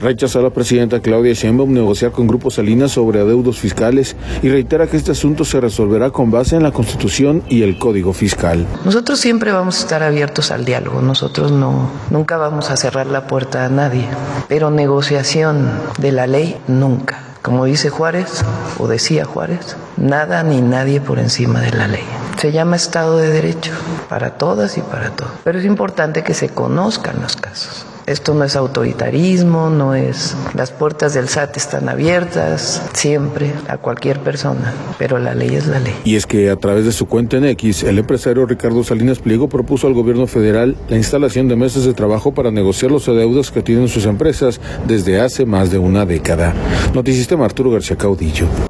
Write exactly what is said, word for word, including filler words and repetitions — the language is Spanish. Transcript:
Rechaza la presidenta Claudia Sheinbaum negociar con Grupo Salinas sobre adeudos fiscales y reitera que este asunto se resolverá con base en la Constitución y el Código Fiscal. Nosotros siempre vamos a estar abiertos al diálogo, nosotros no, nunca vamos a cerrar la puerta a nadie, pero negociación de la ley nunca. Como dice Juárez, o decía Juárez, nada ni nadie por encima de la ley. Se llama Estado de Derecho, para todas y para todos. Pero es importante que se conozcan los casos. Esto no es autoritarismo, no es... Las puertas del S A T están abiertas siempre a cualquier persona, pero la ley es la ley. Y es que a través de su cuenta en X, el empresario Ricardo Salinas Pliego propuso al gobierno federal la instalación de mesas de trabajo para negociar los adeudos que tienen sus empresas desde hace más de una década. Noticistema, Arturo García Caudillo.